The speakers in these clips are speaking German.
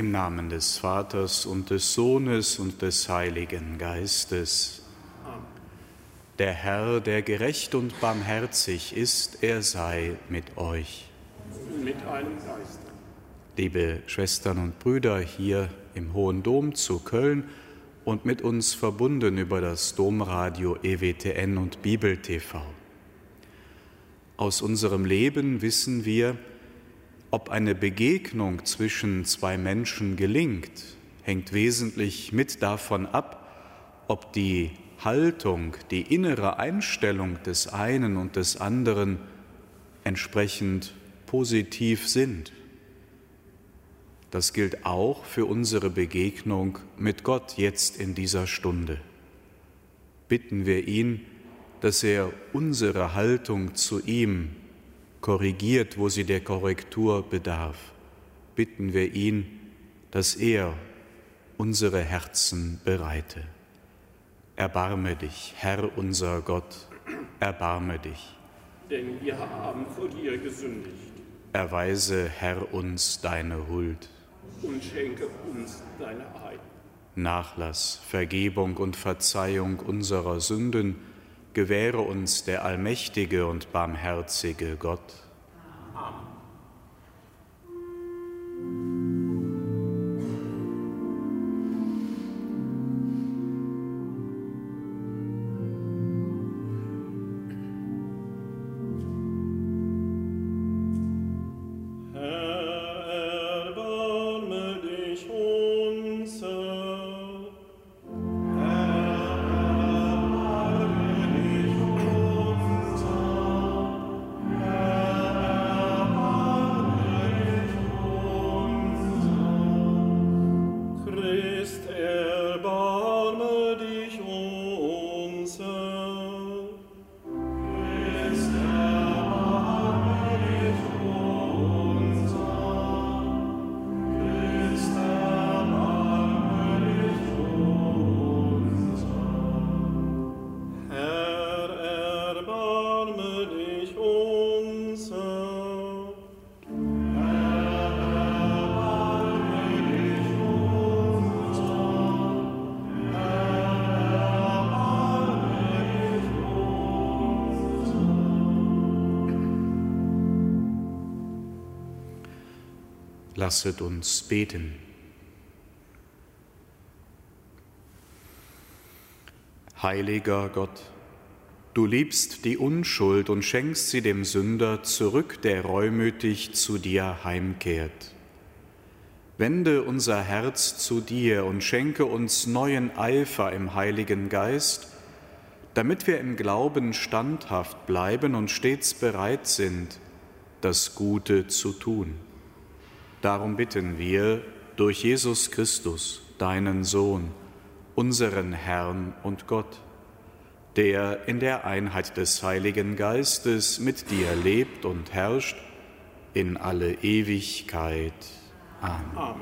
Im Namen des Vaters und des Sohnes und des Heiligen Geistes. Amen. Der Herr, der gerecht und barmherzig ist, er sei mit euch. Mit einem Geist. Liebe Schwestern und Brüder hier im Hohen Dom zu Köln und mit uns verbunden über das Domradio EWTN und Bibel TV. Aus unserem Leben wissen wir, ob eine Begegnung zwischen zwei Menschen gelingt, hängt wesentlich mit davon ab, ob die Haltung, die innere Einstellung des einen und des anderen entsprechend positiv sind. Das gilt auch für unsere Begegnung mit Gott jetzt in dieser Stunde. Bitten wir ihn, dass er unsere Haltung zu ihm korrigiert, wo sie der Korrektur bedarf. Bitten wir ihn, dass er unsere Herzen bereite. Erbarme dich, Herr unser Gott, erbarme dich. Denn wir haben vor dir gesündigt. Erweise, Herr, uns deine Huld. Und schenke uns deine Heil. Nachlass, Vergebung und Verzeihung unserer Sünden gewähre uns der allmächtige und barmherzige Gott. Amen. Lasset uns beten. Heiliger Gott, du liebst die Unschuld und schenkst sie dem Sünder zurück, der reumütig zu dir heimkehrt. Wende unser Herz zu dir und schenke uns neuen Eifer im Heiligen Geist, damit wir im Glauben standhaft bleiben und stets bereit sind, das Gute zu tun. Darum bitten wir durch Jesus Christus, deinen Sohn, unseren Herrn und Gott, der in der Einheit des Heiligen Geistes mit dir lebt und herrscht in alle Ewigkeit. Amen. Amen.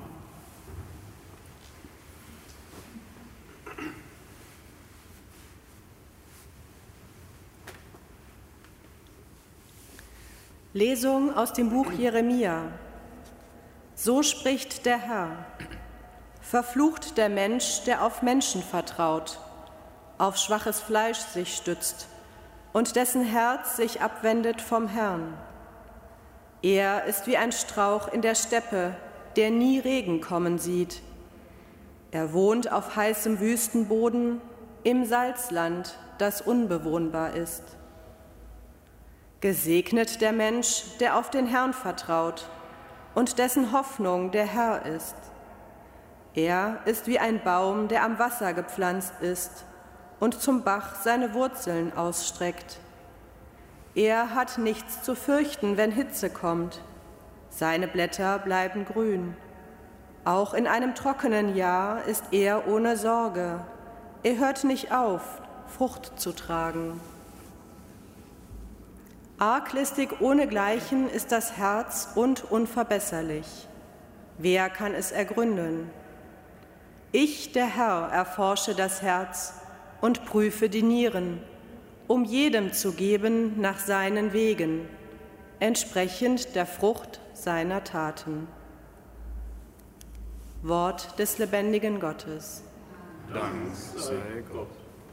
Lesung aus dem Buch Jeremia. So spricht der Herr: Verflucht der Mensch, der auf Menschen vertraut, auf schwaches Fleisch sich stützt und dessen Herz sich abwendet vom Herrn. Er ist wie ein Strauch in der Steppe, der nie Regen kommen sieht. Er wohnt auf heißem Wüstenboden, im Salzland, das unbewohnbar ist. Gesegnet der Mensch, der auf den Herrn vertraut und dessen Hoffnung der Herr ist. Er ist wie ein Baum, der am Wasser gepflanzt ist und zum Bach seine Wurzeln ausstreckt. Er hat nichts zu fürchten, wenn Hitze kommt. Seine Blätter bleiben grün. Auch in einem trockenen Jahr ist er ohne Sorge. Er hört nicht auf, Frucht zu tragen. Arglistig ohnegleichen ist das Herz und unverbesserlich. Wer kann es ergründen? Ich, der Herr, erforsche das Herz und prüfe die Nieren, um jedem zu geben nach seinen Wegen, entsprechend der Frucht seiner Taten. Wort des lebendigen Gottes. Dank sei Gott.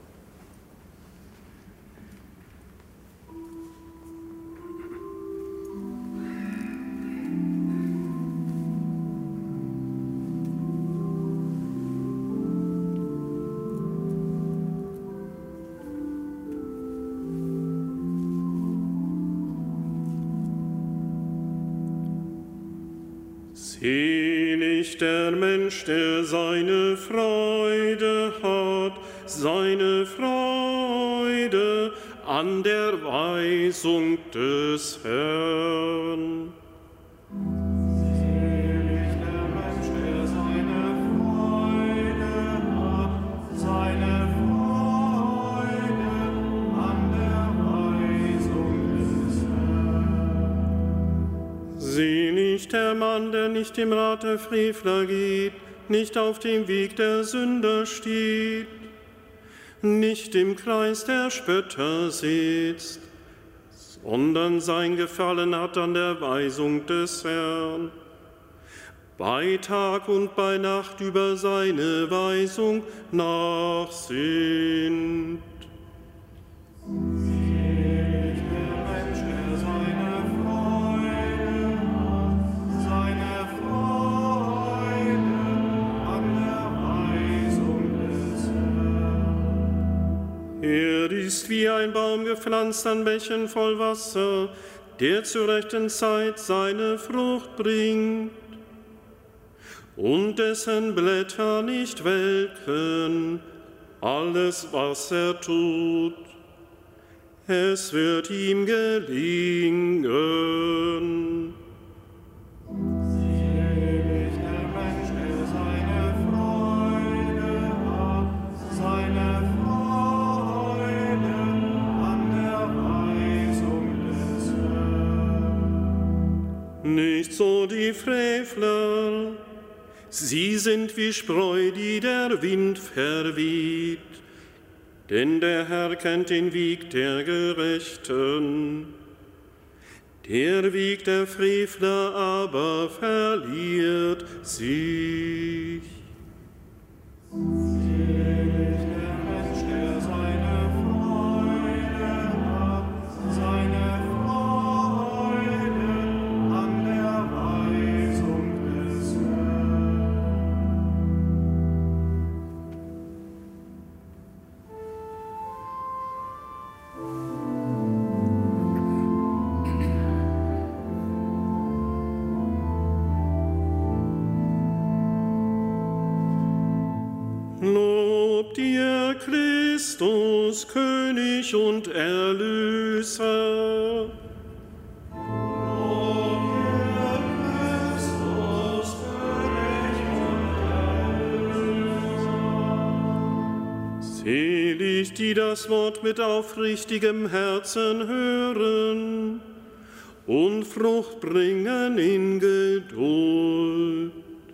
Selig der Mensch, der seine Freude hat, seine Freude an der Weisung des Herrn. Selig der Mensch, der seine Freude hat, seine Freude an der Weisung des Herrn. Selig der Mann, der nicht im Rat der Frevler geht, nicht auf dem Weg der Sünder steht, nicht im Kreis der Spötter sitzt, sondern sein Gefallen hat an der Weisung des Herrn. Bei Tag und bei Nacht über seine Weisung nachsinnt. Er ist wie ein Baum gepflanzt an Bächen voll Wasser, der zur rechten Zeit seine Frucht bringt und dessen Blätter nicht welken. Alles, was er tut, es wird ihm gelingen. Nicht so die Frevler, sie sind wie Spreu, die der Wind verweht. Denn der Herr kennt den Weg der Gerechten. Der Weg der Frevler aber verliert sich. Lob dir, Christus, König und Erlöser. Lob dir, Christus, König und Erlöser. Selig, die das Wort mit aufrichtigem Herzen hören und Frucht bringen in Geduld.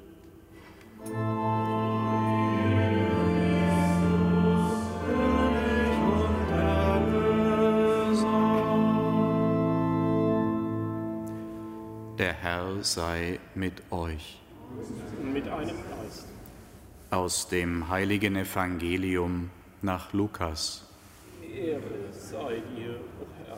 Der Herr sei mit euch. Und mit einem Geist. Aus dem heiligen Evangelium nach Lukas. Ehre sei dir, o Herr.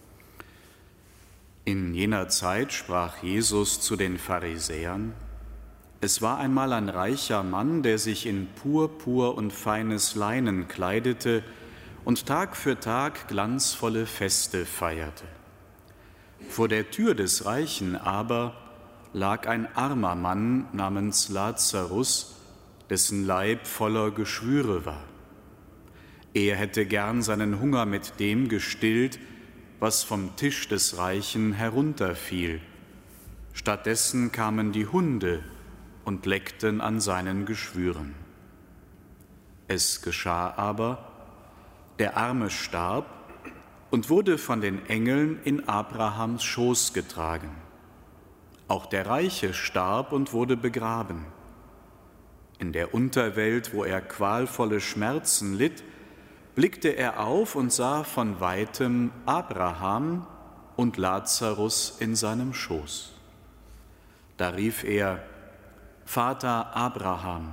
In jener Zeit sprach Jesus zu den Pharisäern: Es war einmal ein reicher Mann, der sich in Purpur und feines Leinen kleidete und Tag für Tag glanzvolle Feste feierte. Vor der Tür des Reichen aber lag ein armer Mann namens Lazarus, dessen Leib voller Geschwüre war. Er hätte gern seinen Hunger mit dem gestillt, was vom Tisch des Reichen herunterfiel. Stattdessen kamen die Hunde und leckten an seinen Geschwüren. Es geschah aber, der Arme starb und wurde von den Engeln in Abrahams Schoß getragen. Auch der Reiche starb und wurde begraben. In der Unterwelt, wo er qualvolle Schmerzen litt, blickte er auf und sah von weitem Abraham und Lazarus in seinem Schoß. Da rief er: Vater Abraham,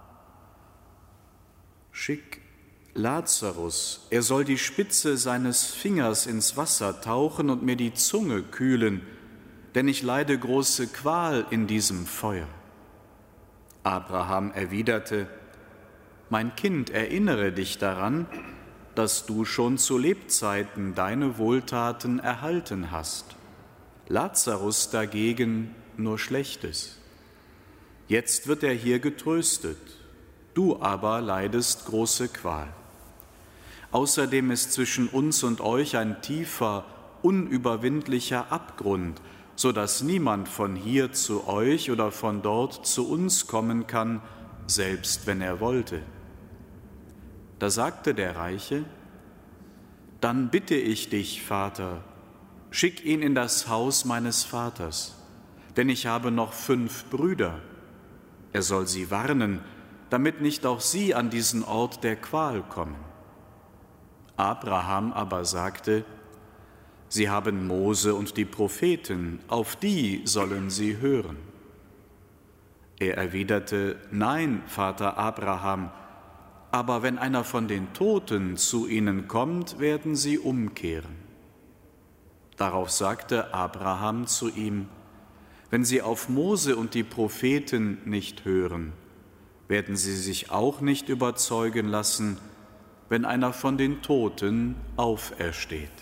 schick Lazarus, er soll die Spitze seines Fingers ins Wasser tauchen und mir die Zunge kühlen, denn ich leide große Qual in diesem Feuer. Abraham erwiderte: Mein Kind, erinnere dich daran, dass du schon zu Lebzeiten deine Wohltaten erhalten hast. Lazarus dagegen nur Schlechtes. Jetzt wird er hier getröstet, du aber leidest große Qual. Außerdem ist zwischen uns und euch ein tiefer, unüberwindlicher Abgrund, so dass niemand von hier zu euch oder von dort zu uns kommen kann, selbst wenn er wollte. Da sagte der Reiche: Dann bitte ich dich, Vater, schick ihn in das Haus meines Vaters, denn ich habe noch 5 Brüder. Er soll sie warnen, damit nicht auch sie an diesen Ort der Qual kommen. Abraham aber sagte: Sie haben Mose und die Propheten, auf die sollen sie hören. Er erwiderte: Nein, Vater Abraham, aber wenn einer von den Toten zu ihnen kommt, werden sie umkehren. Darauf sagte Abraham zu ihm: Wenn sie auf Mose und die Propheten nicht hören, werden sie sich auch nicht überzeugen lassen, wenn einer von den Toten aufersteht.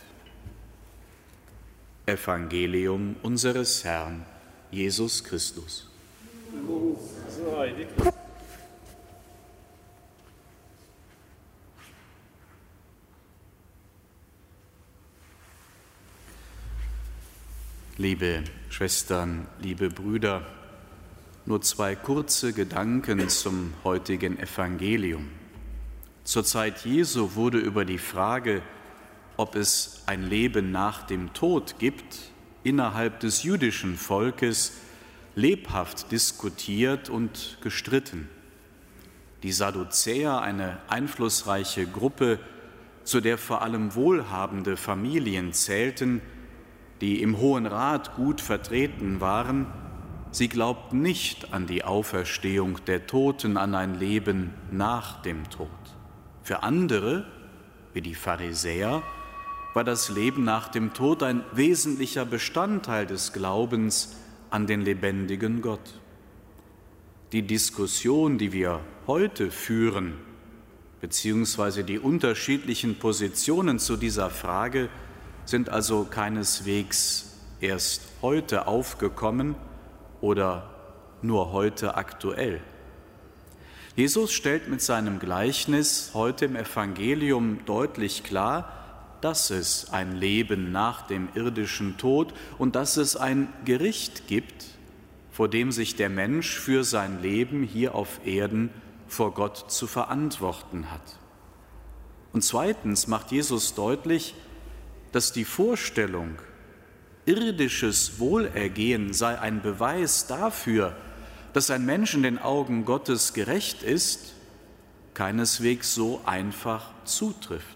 Evangelium unseres Herrn Jesus Christus. Liebe Schwestern, liebe Brüder, nur 2 kurze Gedanken zum heutigen Evangelium. Zur Zeit Jesu wurde über die Frage, ob es ein Leben nach dem Tod gibt, innerhalb des jüdischen Volkes lebhaft diskutiert und gestritten. Die Sadduzäer, eine einflussreiche Gruppe, zu der vor allem wohlhabende Familien zählten, die im Hohen Rat gut vertreten waren, sie glaubten nicht an die Auferstehung der Toten, an ein Leben nach dem Tod. Für andere, wie die Pharisäer, war das Leben nach dem Tod ein wesentlicher Bestandteil des Glaubens an den lebendigen Gott. Die Diskussion, die wir heute führen, beziehungsweise die unterschiedlichen Positionen zu dieser Frage, sind also keineswegs erst heute aufgekommen oder nur heute aktuell. Jesus stellt mit seinem Gleichnis heute im Evangelium deutlich klar, dass es ein Leben nach dem irdischen Tod und dass es ein Gericht gibt, vor dem sich der Mensch für sein Leben hier auf Erden vor Gott zu verantworten hat. Und zweitens macht Jesus deutlich, dass die Vorstellung, irdisches Wohlergehen sei ein Beweis dafür, dass ein Mensch in den Augen Gottes gerecht ist, keineswegs so einfach zutrifft.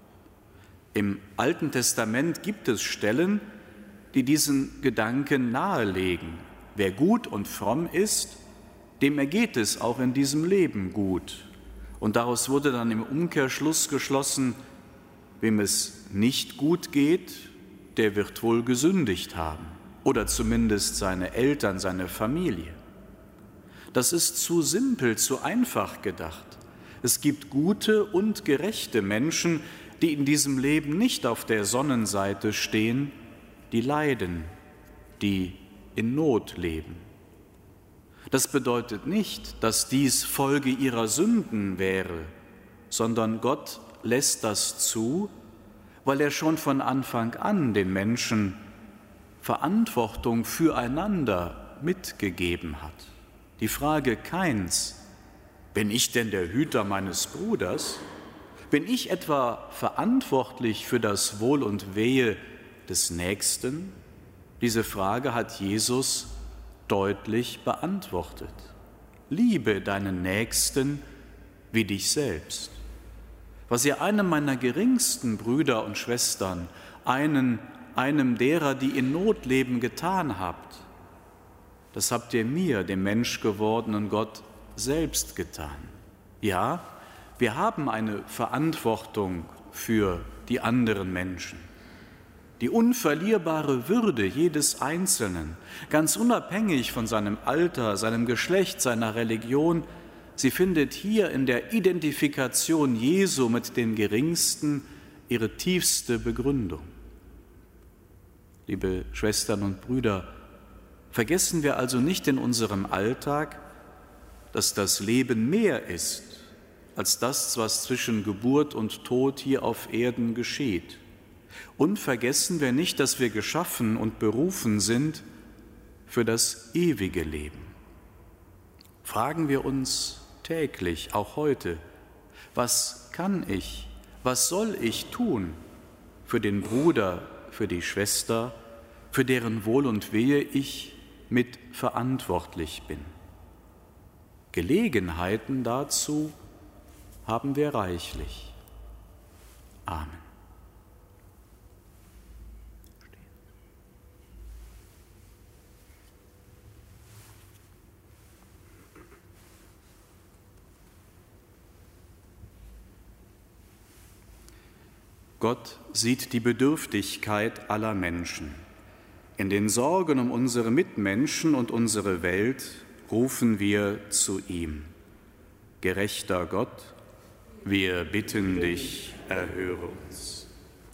Im Alten Testament gibt es Stellen, die diesen Gedanken nahelegen. Wer gut und fromm ist, dem ergeht es auch in diesem Leben gut. Und daraus wurde dann im Umkehrschluss geschlossen, wem es nicht gut geht, der wird wohl gesündigt haben. Oder zumindest seine Eltern, seine Familie. Das ist zu simpel, zu einfach gedacht. Es gibt gute und gerechte Menschen, die in diesem Leben nicht auf der Sonnenseite stehen, die leiden, die in Not leben. Das bedeutet nicht, dass dies Folge ihrer Sünden wäre, sondern Gott lässt das zu, weil er schon von Anfang an den Menschen Verantwortung füreinander mitgegeben hat. Die Frage Kains: Bin ich denn der Hüter meines Bruders? Bin ich etwa verantwortlich für das Wohl und Wehe des Nächsten? Diese Frage hat Jesus deutlich beantwortet. Liebe deinen Nächsten wie dich selbst. Was ihr einem meiner geringsten Brüder und Schwestern, einem derer, die in Not leben, getan habt, das habt ihr mir, dem menschgewordenen Gott, selbst getan. Ja, wir haben eine Verantwortung für die anderen Menschen. Die unverlierbare Würde jedes Einzelnen, ganz unabhängig von seinem Alter, seinem Geschlecht, seiner Religion, sie findet hier in der Identifikation Jesu mit den Geringsten ihre tiefste Begründung. Liebe Schwestern und Brüder, vergessen wir also nicht in unserem Alltag, dass das Leben mehr ist als das, was zwischen Geburt und Tod hier auf Erden geschieht. Und vergessen wir nicht, dass wir geschaffen und berufen sind für das ewige Leben. Fragen wir uns täglich, auch heute, was kann ich, was soll ich tun für den Bruder, für die Schwester, für deren Wohl und Wehe ich mit verantwortlich bin? Gelegenheiten dazu haben wir reichlich. Amen. Gott sieht die Bedürftigkeit aller Menschen. In den Sorgen um unsere Mitmenschen und unsere Welt rufen wir zu ihm. Gerechter Gott, wir bitten dich, erhöre uns.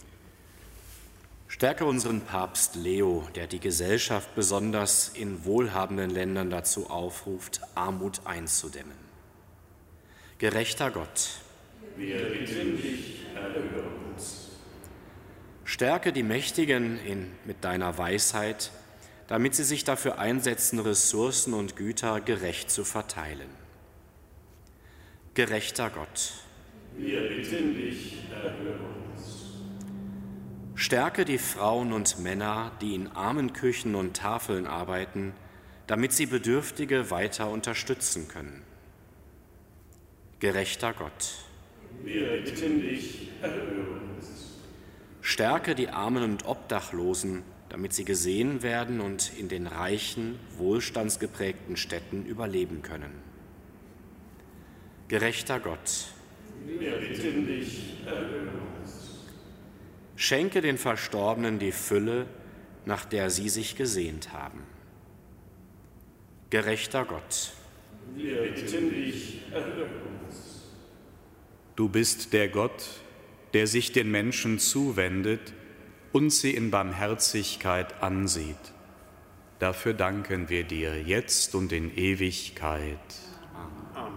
Stärke unseren Papst Leo, der die Gesellschaft besonders in wohlhabenden Ländern dazu aufruft, Armut einzudämmen. Gerechter Gott, Wir bitten dich, erhöre uns. Stärke die Mächtigen mit deiner Weisheit, damit sie sich dafür einsetzen, Ressourcen und Güter gerecht zu verteilen. Gerechter Gott, Wir bitten dich, erhöre uns. stärke die Frauen und Männer, die in armen Küchen und Tafeln arbeiten, damit sie Bedürftige weiter unterstützen können. Gerechter Gott, Wir bitten dich, erhöre uns. stärke die Armen und Obdachlosen, damit sie gesehen werden und in den reichen, wohlstandsgeprägten Städten überleben können. Gerechter Gott, Wir bitten dich, erhöre uns. schenke den Verstorbenen die Fülle, nach der sie sich gesehnt haben. Gerechter Gott, Wir bitten dich, erhöre uns. Du bist der Gott, der sich den Menschen zuwendet und sie in Barmherzigkeit ansieht. Dafür danken wir dir jetzt und in Ewigkeit. Amen.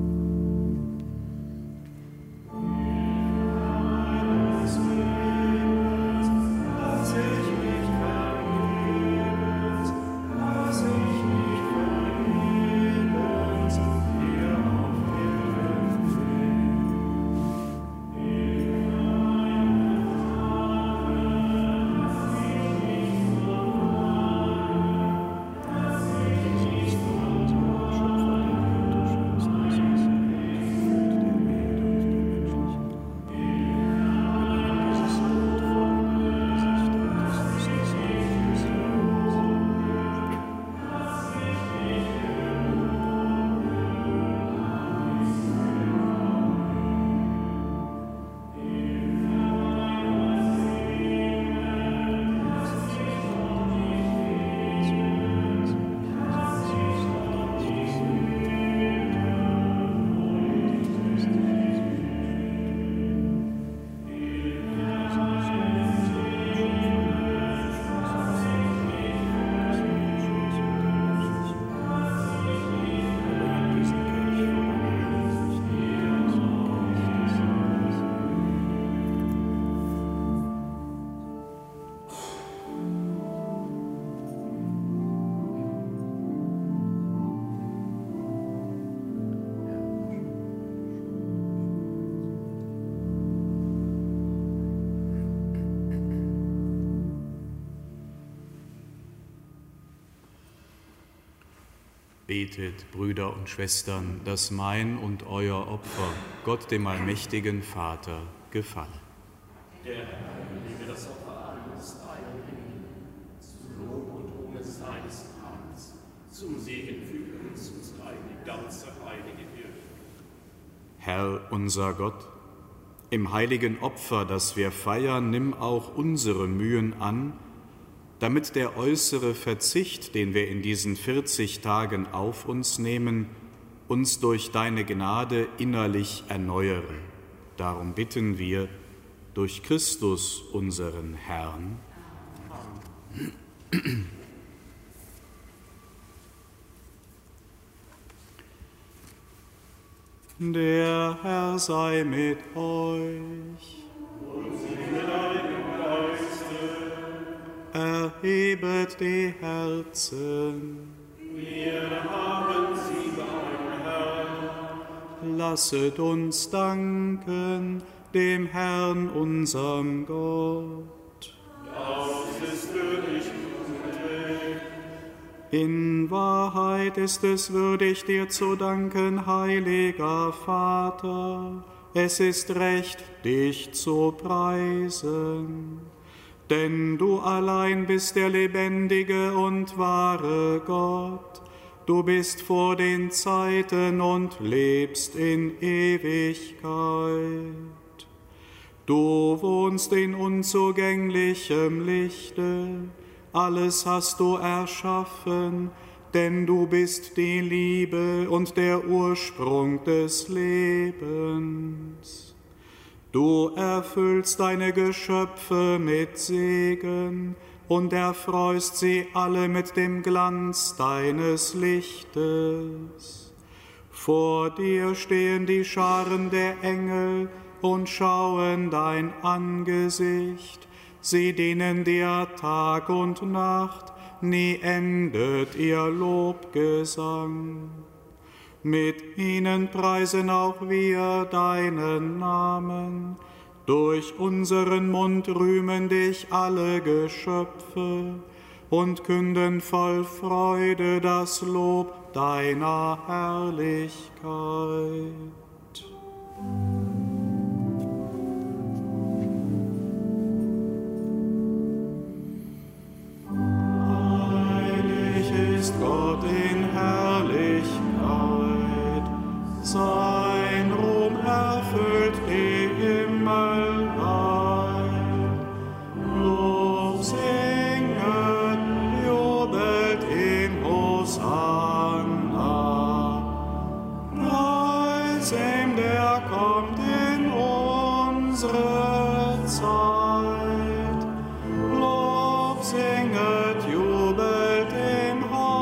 Amen. Betet, Brüder und Schwestern, dass mein und euer Opfer Gott, dem allmächtigen Vater, gefalle. Der Herr lege das Opfer an uns ein, zu Lob und Ruhm seines Namens, zum Segen für uns und die ganze heilige Kirche. Herr, unser Gott, im heiligen Opfer, das wir feiern, nimm auch unsere Mühen an, damit der äußere Verzicht, den wir in diesen 40 Tagen auf uns nehmen, uns durch deine Gnade innerlich erneuere. Darum bitten wir durch Christus, unseren Herrn. Amen. Der Herr sei mit euch. Und mit deinem Geiste. Erhebet die Herzen. Wir haben sie beim Herrn. Lasset uns danken dem Herrn, unserem Gott. Das ist würdig und recht. In Wahrheit ist es würdig, dir zu danken, heiliger Vater. Es ist recht, dich zu preisen. Denn du allein bist der lebendige und wahre Gott. Du bist vor den Zeiten und lebst in Ewigkeit. Du wohnst in unzugänglichem Lichte. Alles hast du erschaffen, denn du bist die Liebe und der Ursprung des Lebens. Du erfüllst deine Geschöpfe mit Segen und erfreust sie alle mit dem Glanz deines Lichtes. Vor dir stehen die Scharen der Engel und schauen dein Angesicht. Sie dienen dir Tag und Nacht, nie endet ihr Lobgesang. Mit ihnen preisen auch wir deinen Namen. Durch unseren Mund rühmen dich alle Geschöpfe und künden voll Freude das Lob deiner Herrlichkeit. Gott in Herrlichkeit, sein Ruhm erfüllt die Himmel rein. Lob singet, jubelt in Hosanna. Preis ihm, der kommt in unsere Zeit. Lob singet, jubelt in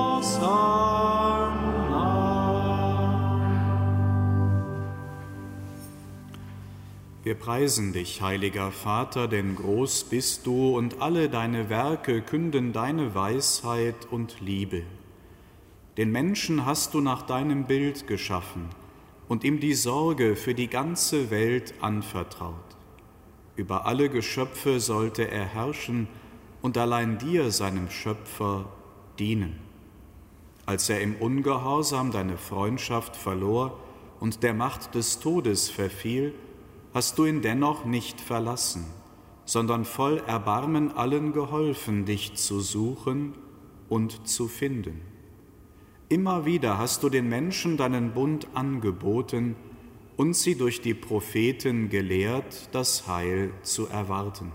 Wir preisen dich, heiliger Vater, denn groß bist du und alle deine Werke künden deine Weisheit und Liebe. Den Menschen hast du nach deinem Bild geschaffen und ihm die Sorge für die ganze Welt anvertraut. Über alle Geschöpfe sollte er herrschen und allein dir, seinem Schöpfer, dienen. Als er im Ungehorsam deine Freundschaft verlor und der Macht des Todes verfiel, hast du ihn dennoch nicht verlassen, sondern voll Erbarmen allen geholfen, dich zu suchen und zu finden. Immer wieder hast du den Menschen deinen Bund angeboten und sie durch die Propheten gelehrt, das Heil zu erwarten.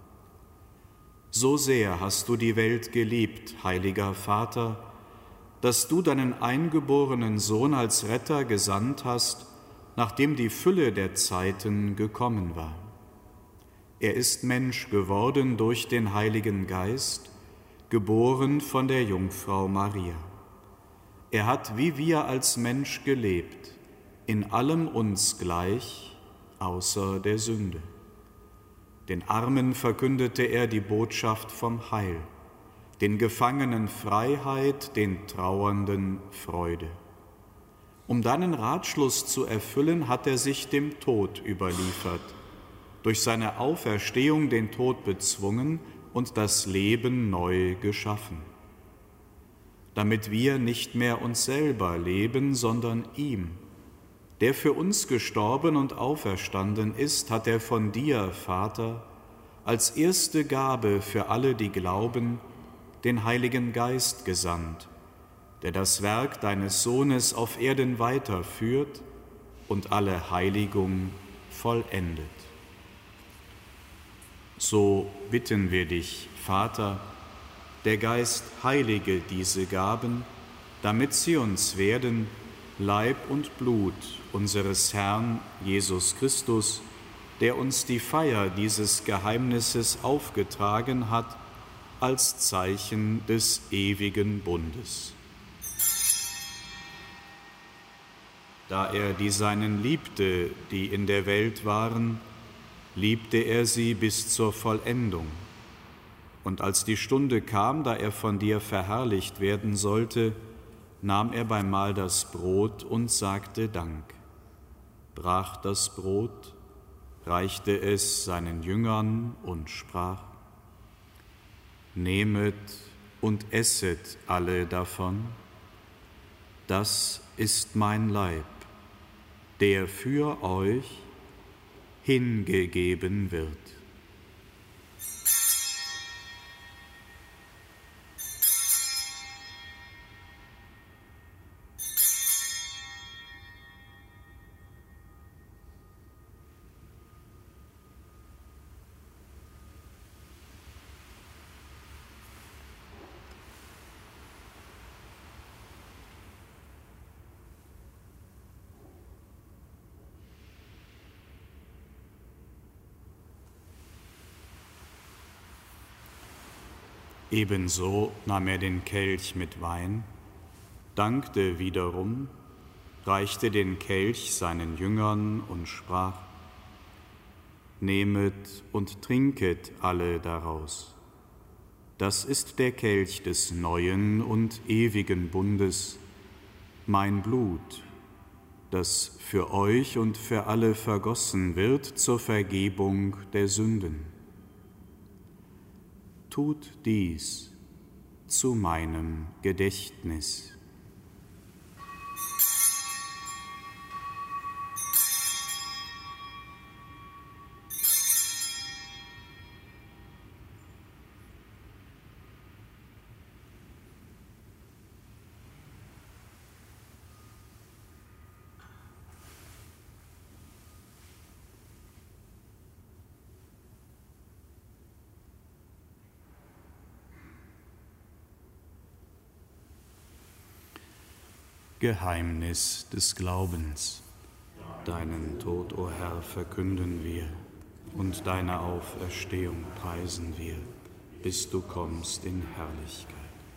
So sehr hast du die Welt geliebt, heiliger Vater, dass du deinen eingeborenen Sohn als Retter gesandt hast, nachdem die Fülle der Zeiten gekommen war. Er ist Mensch geworden durch den Heiligen Geist, geboren von der Jungfrau Maria. Er hat wie wir als Mensch gelebt, in allem uns gleich, außer der Sünde. Den Armen verkündete er die Botschaft vom Heil, den Gefangenen Freiheit, den Trauernden Freude. Um deinen Ratschluss zu erfüllen, hat er sich dem Tod überliefert, durch seine Auferstehung den Tod bezwungen und das Leben neu geschaffen. damit wir nicht mehr uns selber leben, sondern ihm. Der für uns gestorben und auferstanden ist, hat er von dir, Vater, als erste Gabe für alle, die glauben, den Heiligen Geist gesandt, der das Werk deines Sohnes auf Erden weiterführt und alle Heiligung vollendet. So bitten wir dich, Vater, der Geist heilige diese Gaben, damit sie uns werden Leib und Blut unseres Herrn Jesus Christus, der uns die Feier dieses Geheimnisses aufgetragen hat, als Zeichen des ewigen Bundes. Da er die Seinen liebte, die in der Welt waren, liebte er sie bis zur Vollendung. Und als die Stunde kam, da er von dir verherrlicht werden sollte, nahm er beim Mahl das Brot und sagte Dank, brach das Brot, reichte es seinen Jüngern und sprach: Nehmet und esset alle davon, das ist mein Leib, der für euch hingegeben wird. Ebenso nahm er den Kelch mit Wein, dankte wiederum, reichte den Kelch seinen Jüngern und sprach: Nehmet und trinket alle daraus. Das ist der Kelch des neuen und ewigen Bundes, mein Blut, das für euch und für alle vergossen wird zur Vergebung der Sünden. Tut dies zu meinem Gedächtnis. Geheimnis des Glaubens. Deinen Tod, o Herr, verkünden wir und deine Auferstehung preisen wir, bis du kommst in Herrlichkeit.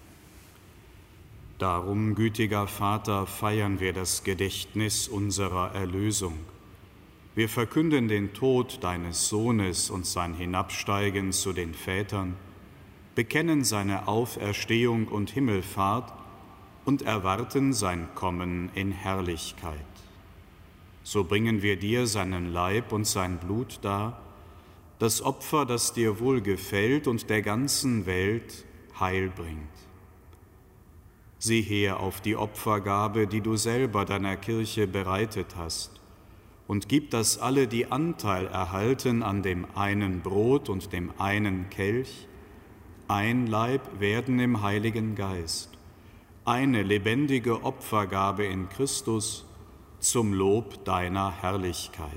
Darum, gütiger Vater, feiern wir das Gedächtnis unserer Erlösung. Wir verkünden den Tod deines Sohnes und sein Hinabsteigen zu den Vätern, bekennen seine Auferstehung und Himmelfahrt und erwarten sein Kommen in Herrlichkeit. So bringen wir dir seinen Leib und sein Blut dar, das Opfer, das dir wohlgefällt und der ganzen Welt Heil bringt. Sieh her auf die Opfergabe, die du selber deiner Kirche bereitet hast, und gib, dass alle, die Anteil erhalten an dem einen Brot und dem einen Kelch, ein Leib werden im Heiligen Geist, eine lebendige Opfergabe in Christus zum Lob deiner Herrlichkeit.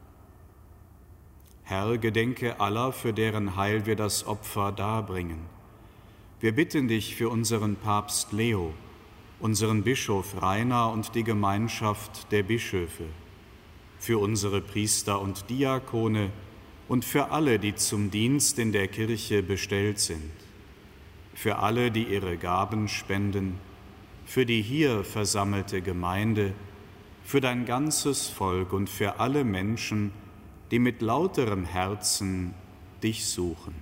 Herr, gedenke aller, für deren Heil wir das Opfer darbringen. Wir bitten dich für unseren Papst Leo, unseren Bischof Rainer und die Gemeinschaft der Bischöfe, für unsere Priester und Diakone und für alle, die zum Dienst in der Kirche bestellt sind, für alle, die ihre Gaben spenden, für die hier versammelte Gemeinde, für dein ganzes Volk und für alle Menschen, die mit lauterem Herzen dich suchen.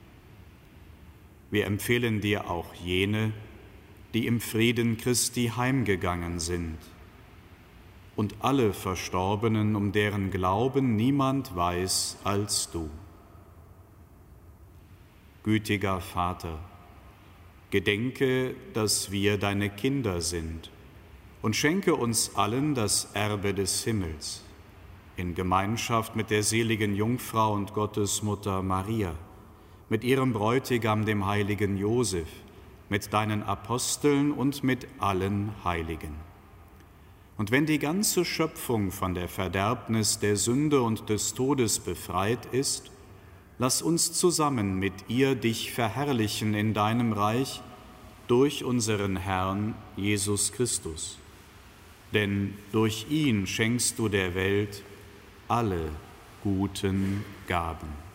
Wir empfehlen dir auch jene, die im Frieden Christi heimgegangen sind, und alle Verstorbenen, um deren Glauben niemand weiß als du. Gütiger Vater, Gedenke, dass wir deine Kinder sind, und schenke uns allen das Erbe des Himmels, in Gemeinschaft mit der seligen Jungfrau und Gottesmutter Maria, mit ihrem Bräutigam, dem heiligen Josef, mit deinen Aposteln und mit allen Heiligen. Und wenn die ganze Schöpfung von der Verderbnis der Sünde und des Todes befreit ist, lass uns zusammen mit ihr dich verherrlichen in deinem Reich durch unseren Herrn Jesus Christus. Denn durch ihn schenkst du der Welt alle guten Gaben.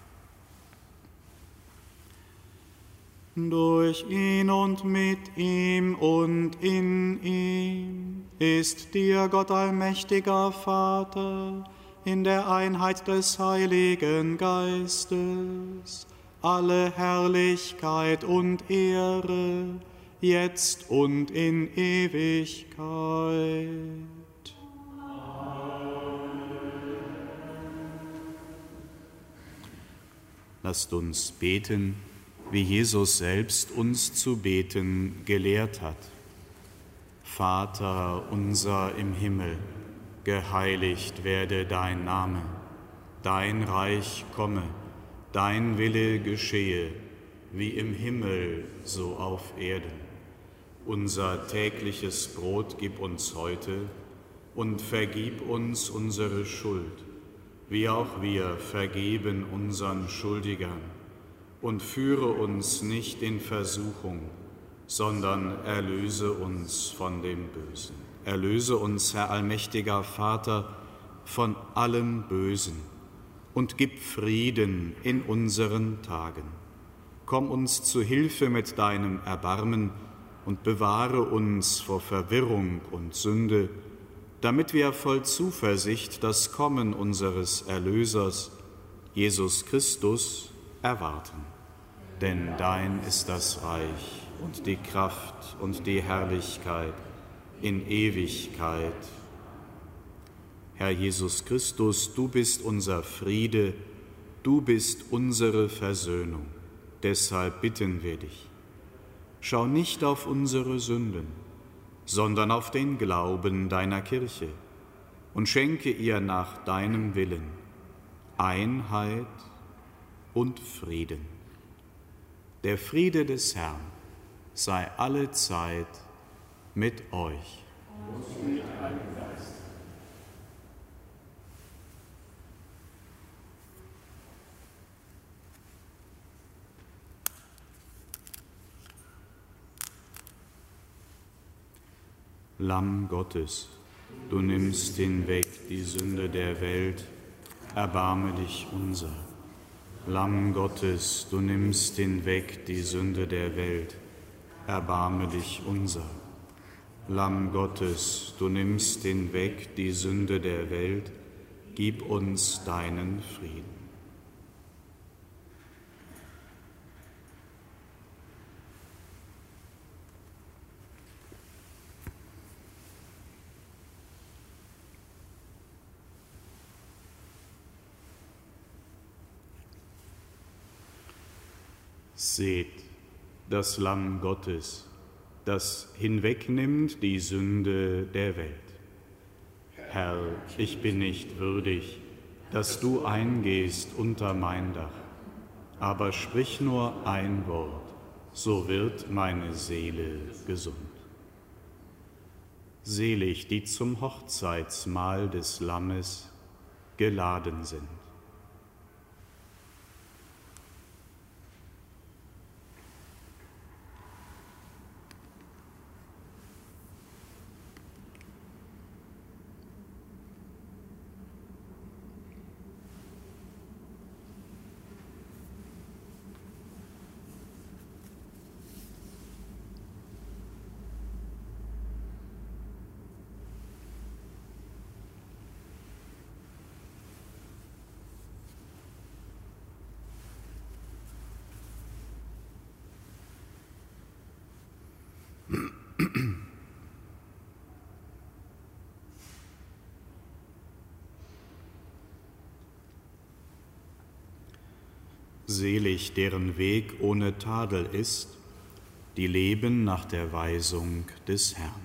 Durch ihn und mit ihm und in ihm ist dir, Gott allmächtiger Vater, in der Einheit des Heiligen Geistes, alle Herrlichkeit und Ehre, jetzt und in Ewigkeit. Lasst uns beten, wie Jesus selbst uns zu beten gelehrt hat. Vater unser im Himmel, geheiligt werde dein Name, dein Reich komme, dein Wille geschehe, wie im Himmel, so auf Erden. Unser tägliches Brot gib uns heute und vergib uns unsere Schuld, wie auch wir vergeben unseren Schuldigern. Und führe uns nicht in Versuchung, sondern erlöse uns von dem Bösen. Erlöse uns, Herr allmächtiger Vater, von allem Bösen und gib Frieden in unseren Tagen. Komm uns zu Hilfe mit deinem Erbarmen und bewahre uns vor Verwirrung und Sünde, damit wir voll Zuversicht das Kommen unseres Erlösers, Jesus Christus, erwarten. Denn dein ist das Reich und die Kraft und die Herrlichkeit in Ewigkeit. Herr Jesus Christus, du bist unser Friede, du bist unsere Versöhnung. Deshalb bitten wir dich. Schau nicht auf unsere Sünden, sondern auf den Glauben deiner Kirche und schenke ihr nach deinem Willen Einheit und Frieden. Der Friede des Herrn sei allezeit mit euch. Und mit deinem Geist. Lamm Gottes, du nimmst hinweg die Sünde der Welt, erbarme dich unser. Lamm Gottes, du nimmst hinweg die Sünde der Welt, erbarme dich unser. Lamm Gottes, du nimmst hinweg die Sünde der Welt, gib uns deinen Frieden. Seht das Lamm Gottes, das hinwegnimmt die Sünde der Welt. Herr, ich bin nicht würdig, dass du eingehst unter mein Dach, aber sprich nur ein Wort, so wird meine Seele gesund. Selig, die zum Hochzeitsmahl des Lammes geladen sind. Selig, deren Weg ohne Tadel ist, die leben nach der Weisung des Herrn.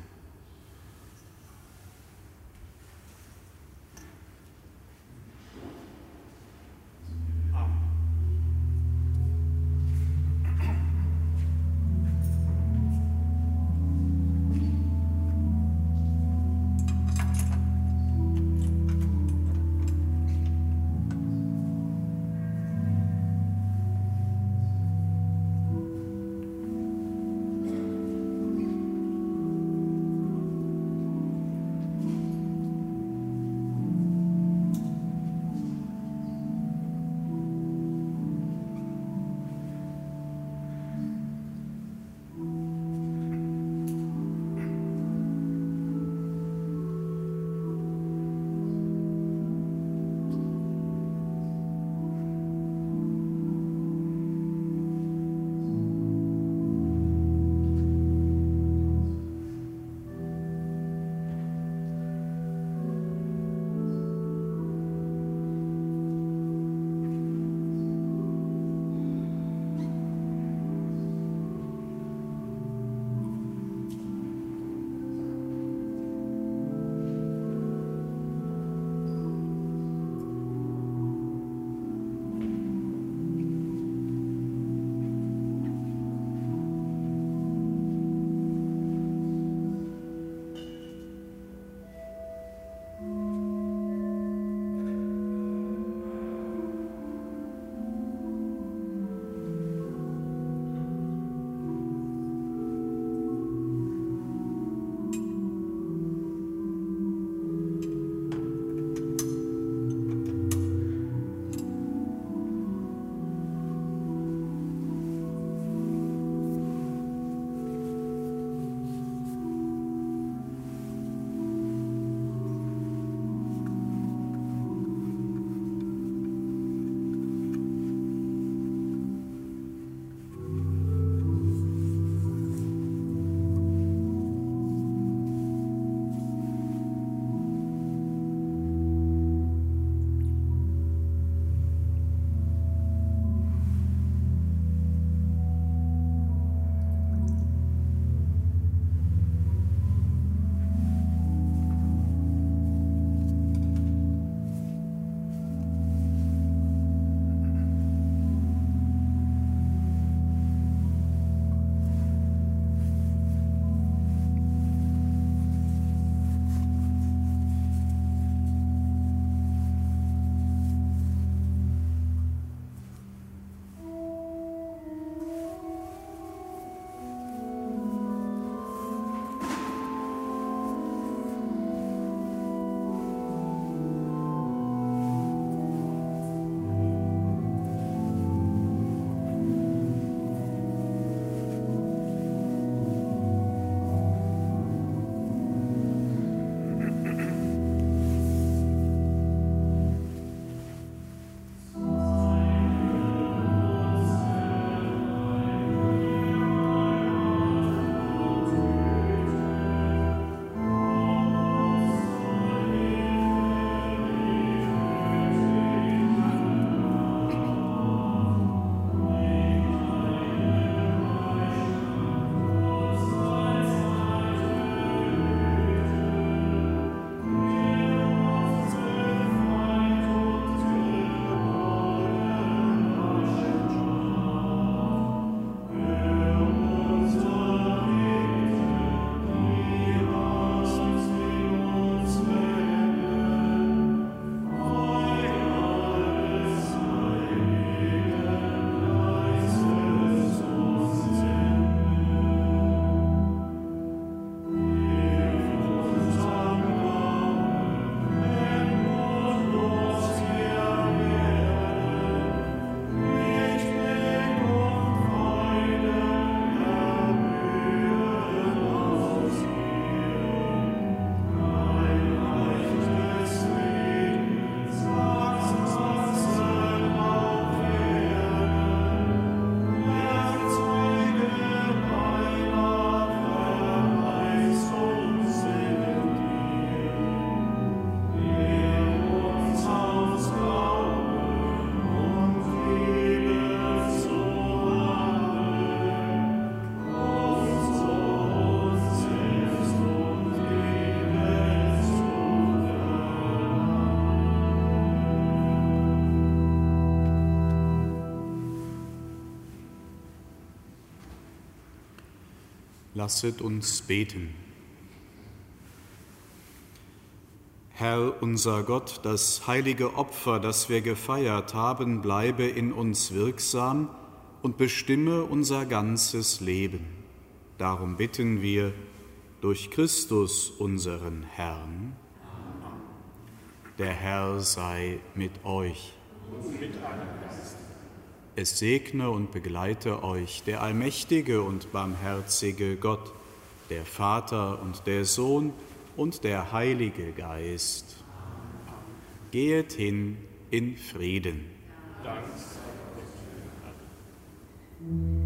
Lasset uns beten. Herr, unser Gott, das heilige Opfer, das wir gefeiert haben, bleibe in uns wirksam und bestimme unser ganzes Leben. Darum bitten wir durch Christus, unseren Herrn. Der Herr sei mit euch. Es segne und begleite euch der allmächtige und barmherzige Gott, der Vater und der Sohn und der Heilige Geist. Gehet hin in Frieden. Dank sei Gott.